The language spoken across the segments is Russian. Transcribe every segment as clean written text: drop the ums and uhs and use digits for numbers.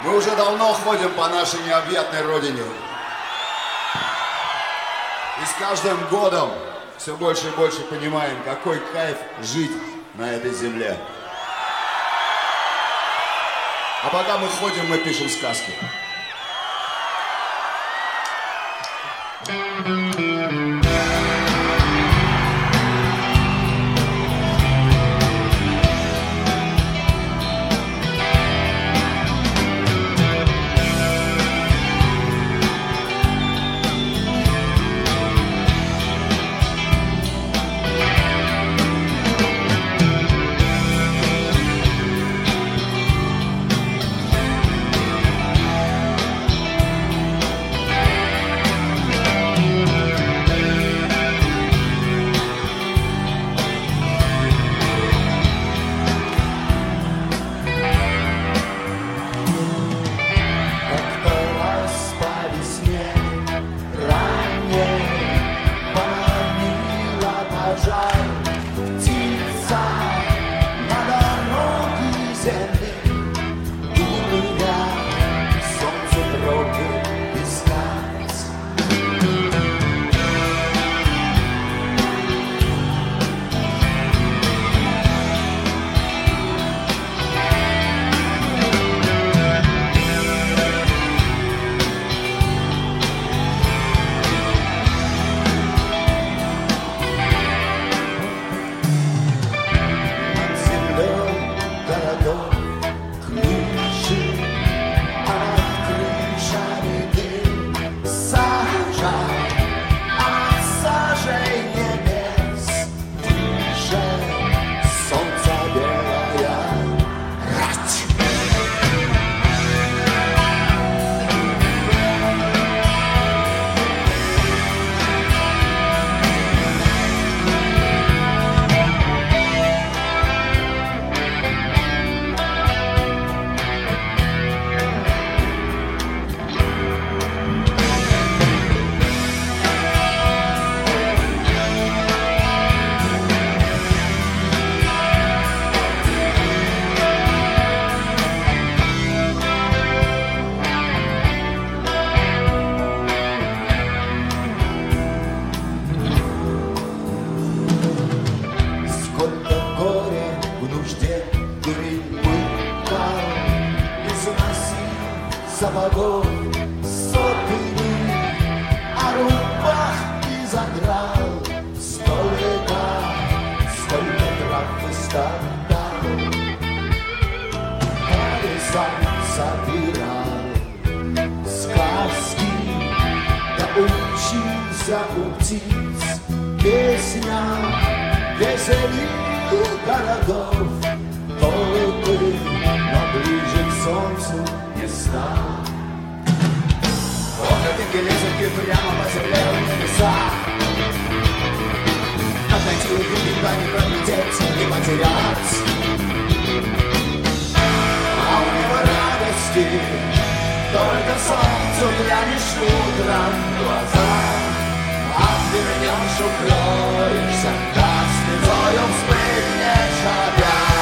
Мы уже давно ходим по нашей необъятной родине. И с каждым годом все больше и больше понимаем, какой кайф жить на этой земле. А пока мы ходим, мы пишем сказки. Сапогов сотни, а рубах и заграл столько, сколько трав и страдал. Сам собирал сказки, да учился у птиц песням, веселил городов толпы, но ближе к солнцу не стал. Охотники лезут прямо по земле в небеса, но найти никуда не пролететь и потерять. А у него радости только солнцу глянешь утром в глаза, отвернешь, укроешься, как слезою вспыхнешь опять.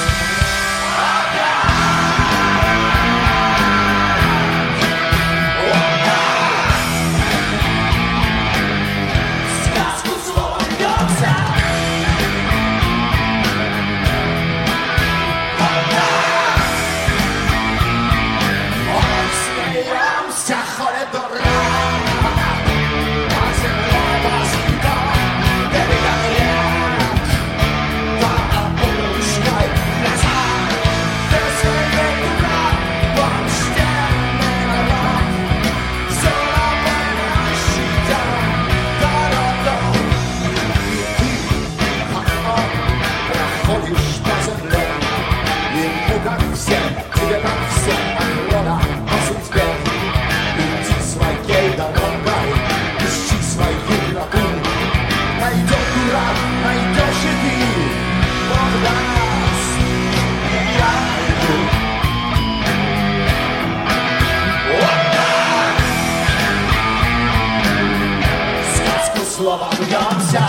Слова бьемся.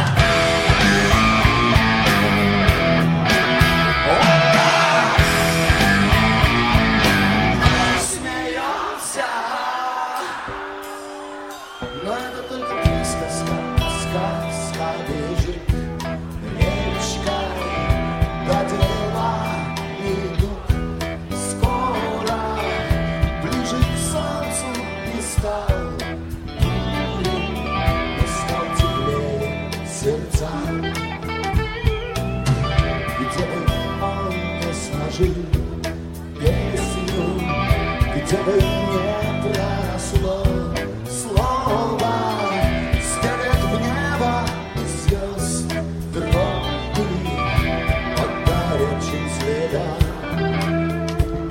где бы не проросло слово, стелет в небо из звезд тропы от горячих следам.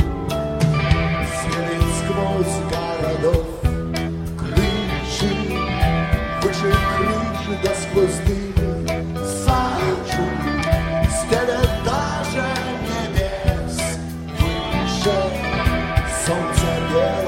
Стелет сквозь городов крыши, выше крыши, да сквозь дым сажу, стелет даже небес выше солнца белого.